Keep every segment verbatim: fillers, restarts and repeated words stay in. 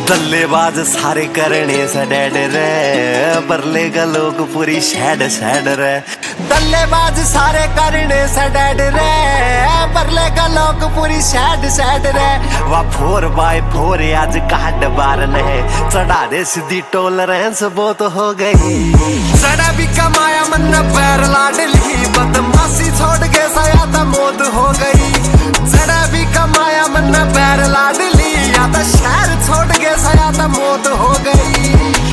दल्लेबाज सारे करने से डेड रे, बरले का लोग पूरी सैड सैड रे। दल्लेबाज सारे करने से डेड रे, बरले का लोग पूरी सैड सैड रे। वा फोर बाय फोर आज काट बार ने चढ़ा दे सीधी टॉलरेंस बहुत हो गई। सड़ा भी कमाया मन पैर लाडली, बदमाशी छोड़ के साया था मौत हो गई। सड़ा भी कमाया मन पैर लाडली, या तो शहर छोड़ के साया था मौत हो गई।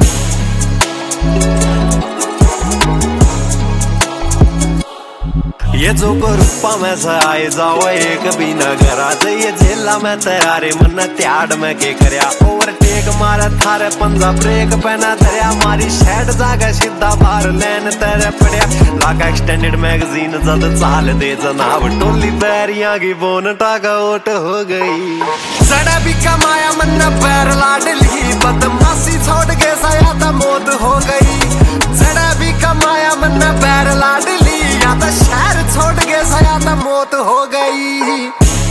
ये जो को रूपा में से आए जाओ एक भी न करा, ये जेला में तैयारे मन त्याड़ में के करया। ओवरटेक मारा थारे पंजा ब्रेक पहना धरया, मारी शैड जागा सीधा बाहर लैन तेरे पड़या। लाका एक्सटेंडेड मैगजीन जद चाल दे जनाब, टोली बैरियां की बोन टाका ओट हो गई। सड़ा भी कमाया मन पैर लाडली, बदमाशी छोड़ के साया था मौत हो गई। सड़ा भी कमाया मन पैर लाडली, या तो शहर छोड़ के साया था मौत हो गई।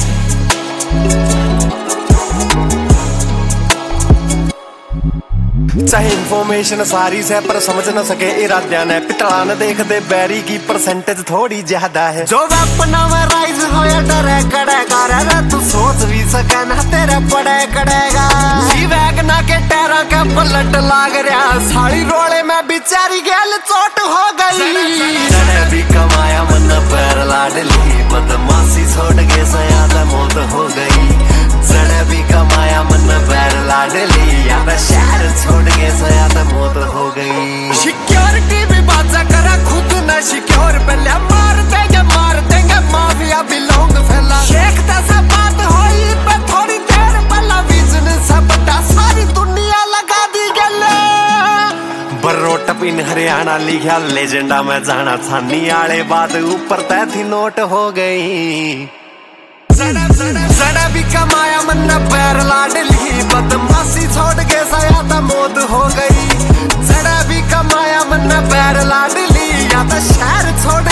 चाहे इन्फॉर्मेशन सारी से पर समझ न सके इराद्या ने, पिटला न देख दे बैरी की परसेंटेज थोड़ी ज्यादा है। जो अपना में राइज होया डरे कड़ेगा रे, तू सोच भी सके ना तेरे पड़े कड़ेगा। सी वैगना के टायरों के पलट लाग रहा, साड़ी रोले में बेचारी गेल चोट हो गई। सड़े भी कमाया मन पैर लाडली, बदमाशी छोड़ के सया था मौत हो गई। सड़े भी कमाया मन पैर लाडली, या तो शहर छोड़ के सया था मौत हो गई। सिक्योरिटी भी बाजा करा खुद न सिक्योर, पहले मार देंगे मार देंगे माफिया बिलोंग फैला। शेख तसा बात होई पे थोड़ी देर पहला बिजनेस बटा सारी दुनिया लगा दी गले। बर्रो टपिन हरियाणा लिखा लेजेंडा में जाना छानी आले बात ऊपर तय थी नोट हो गई। सड़ा भी कमाया मन पैर लाडली, बदमाशी छोड़ के साया था मौत हो गई। सड़ा भी कमाया मन पैर लाडली, या तो शहर छोड़